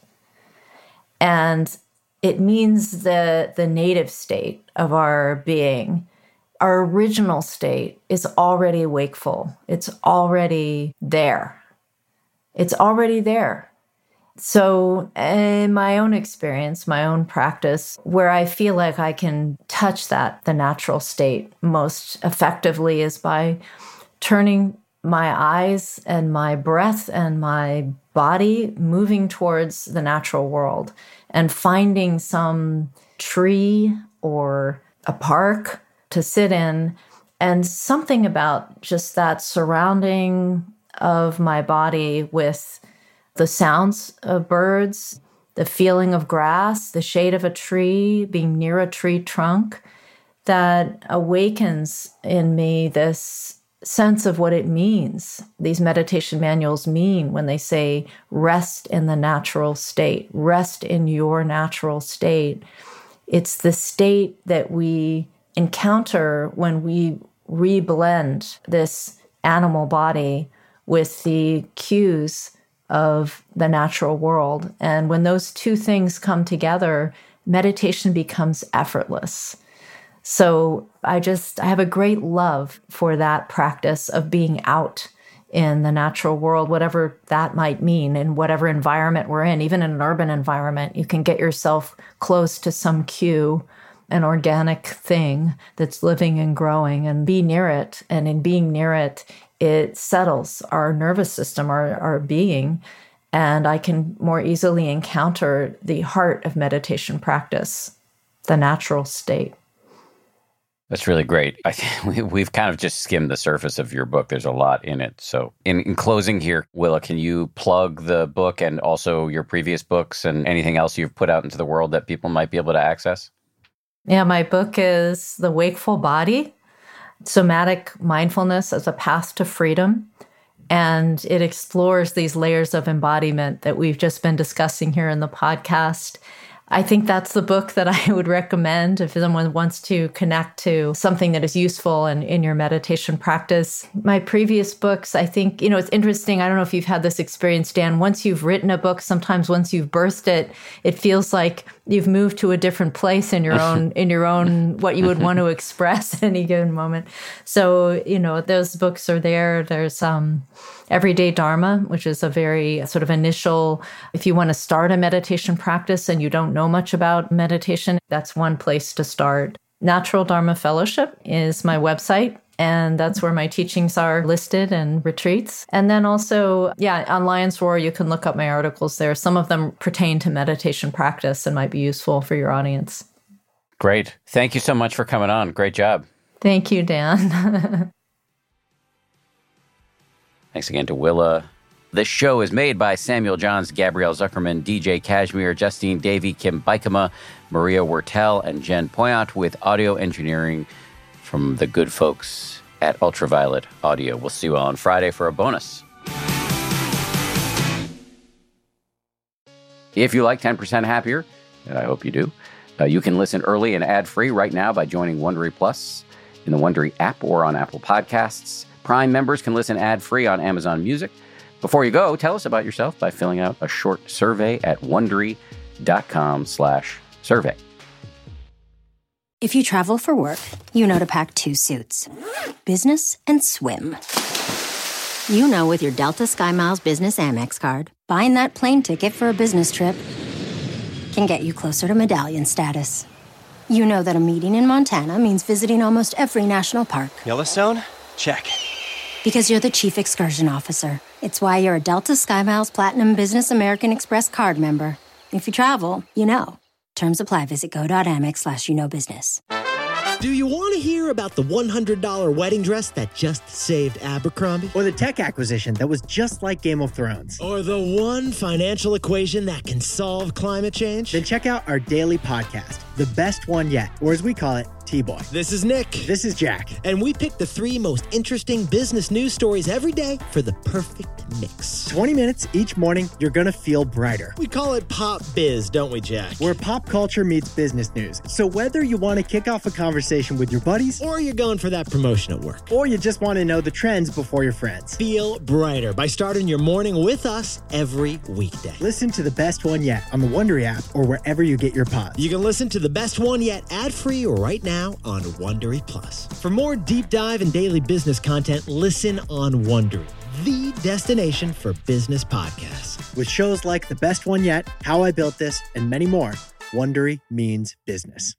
And it means the native state of our being. Our original state is already wakeful. It's already there. It's already there. So in my own experience, my own practice, where I feel like I can touch that, the natural state most effectively is by turning my eyes and my breath and my body moving towards the natural world and finding some tree or a park to sit in, and something about just that surrounding of my body with the sounds of birds, the feeling of grass, the shade of a tree, being near a tree trunk, that awakens in me this sense of what it means. These meditation manuals mean when they say rest in the natural state, rest in your natural state. It's the state that we encounter when we reblend this animal body with the cues of the natural world. And when those two things come together, meditation becomes effortless. So I have a great love for that practice of being out in the natural world, whatever that might mean, in whatever environment we're in. Even in an urban environment, you can get yourself close to some cue, an organic thing that's living and growing, and be near it. And in being near it, it settles our nervous system, our being, and I can more easily encounter the heart of meditation practice, the natural state. That's really great. I think we've kind of just skimmed the surface of your book. There's a lot in it. So in closing here, Willa, can you plug the book and also your previous books and anything else you've put out into the world that people might be able to access? Yeah, my book is The Wakeful Body, Somatic Mindfulness as a Path to Freedom. And it explores these layers of embodiment that we've just been discussing here in the podcast. I think that's the book that I would recommend if someone wants to connect to something that is useful in your meditation practice. My previous books, I think, it's interesting. I don't know if you've had this experience, Dan. Once you've written a book, sometimes once you've birthed it, it feels like you've moved to a different place in your own what you would want to express at any given moment. So, those books are there. There's Everyday Dharma, which is a very sort of initial, if you want to start a meditation practice and you don't know much about meditation, that's one place to start. Natural Dharma Fellowship is my website, and that's where my teachings are listed and retreats. And then also, on Lion's Roar, you can look up my articles there. Some of them pertain to meditation practice and might be useful for your audience. Great. Thank you so much for coming on. Great job. Thank you, Dan. Thanks again to Willa. This show is made by Samuel Johns, Gabrielle Zuckerman, DJ Kashmir, Justine Davey, Kim Bikema, Maria Wertel, and Jen Poyant, with audio engineering from the good folks at Ultraviolet Audio. We'll see you all on Friday for a bonus. If you like 10% Happier, and I hope you do, you can listen early and ad-free right now by joining Wondery Plus in the Wondery app or on Apple Podcasts. Prime members can listen ad-free on Amazon Music. Before you go, tell us about yourself by filling out a short survey at Wondery.com/survey. If you travel for work, you know to pack 2 suits. Business and swim. You know with your Delta SkyMiles Business Amex card, buying that plane ticket for a business trip can get you closer to medallion status. You know that a meeting in Montana means visiting almost every national park. Yellowstone? Check. Because you're the chief excursion officer. It's why you're a Delta SkyMiles Platinum Business American Express card member. If you travel, you know. Terms apply. Visit go.amex/you-know-business. Do you want to hear about the $100 wedding dress that just saved Abercrombie? Or the tech acquisition that was just like Game of Thrones? Or the one financial equation that can solve climate change? Then check out our daily podcast, The Best One Yet, or as we call it, T-Boy. This is Nick. This is Jack. And we pick the 3 most interesting business news stories every day for the perfect mix. 20 minutes each morning, you're going to feel brighter. We call it Pop Biz, don't we, Jack? Where pop culture meets business news. So whether you want to kick off a conversation with your buddies, or you're going for that promotion at work, or you just want to know the trends before your friends, feel brighter by starting your morning with us every weekday. Listen to The Best One Yet on the Wondery app or wherever you get your pods. You can listen to The Best One Yet ad-free right now on Wondery Plus. For more deep dive and daily business content, listen on Wondery, the destination for business podcasts. With shows like The Best One Yet, How I Built This, and many more, Wondery means business.